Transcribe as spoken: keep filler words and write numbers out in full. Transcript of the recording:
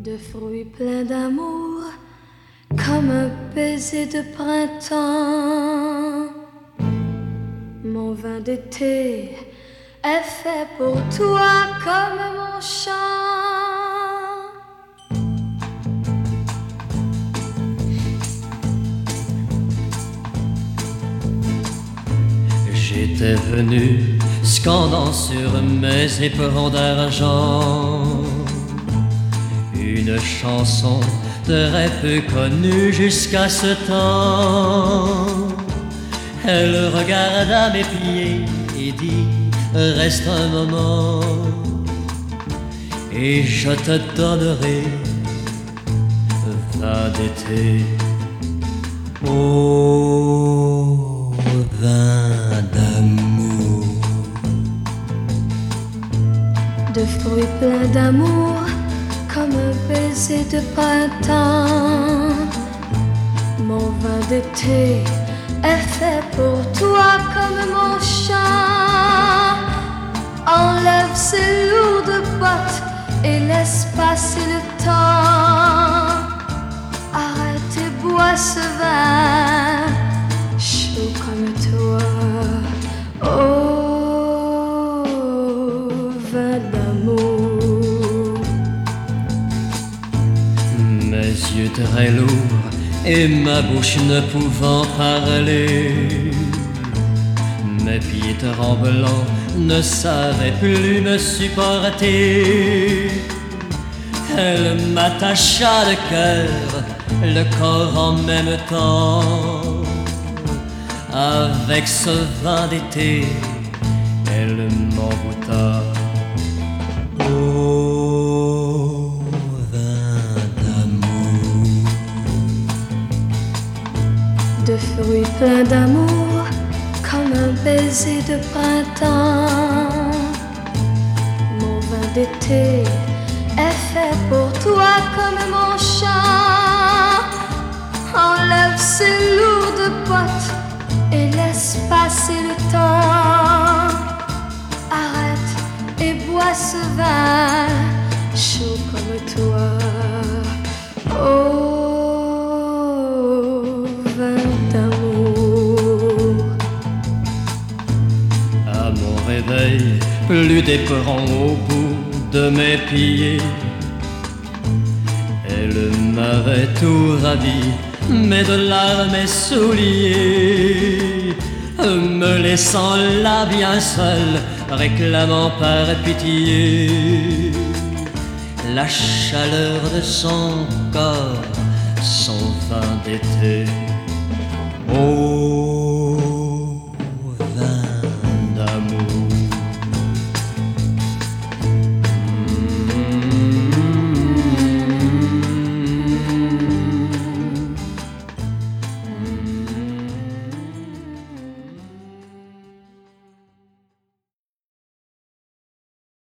de fruits pleins d'amour, comme un baiser de printemps. Mon vin d'été est fait pour toi comme mon chant. J'étais venu scandant sur mes éperons d'argent une chanson très peu connue jusqu'à ce temps. Elle regarda mes pieds et dit: reste un moment et je te donnerai vin d'été. Oh, vin d'amour, de fruits pleins d'amour, comme un baiser de printemps. Mon vin d'été est fait pour toi comme mon chant. Enlève ces lourdes bottes et laisse passer le temps. Arrête et bois ce vin chaud comme toi. Oh, vin d'amour. mes yeux très lourds et ma bouche ne pouvant parler, mes pieds tremblants ne savaient plus me supporter. Elle m'attacha le cœur, le corps en même temps. Avec ce vin d'été, elle m'envoûta. Oh, vin d'amour, de fruits pleins d'amour, comme un baiser de printemps. Mon vin d'été est fait pour toi comme mon chant. Enlève ces lourdes bottes et laisse passer le temps. Arrête et bois ce vin chaud comme toi. Oh, vin d'amour. À mon réveil, plus d'éperons au bout de mes pieds. Elle m'avait tout ravi, mais de larmes mes souliers, me laissant là bien seul, réclamant par pitié la chaleur de son corps, son vin d'été.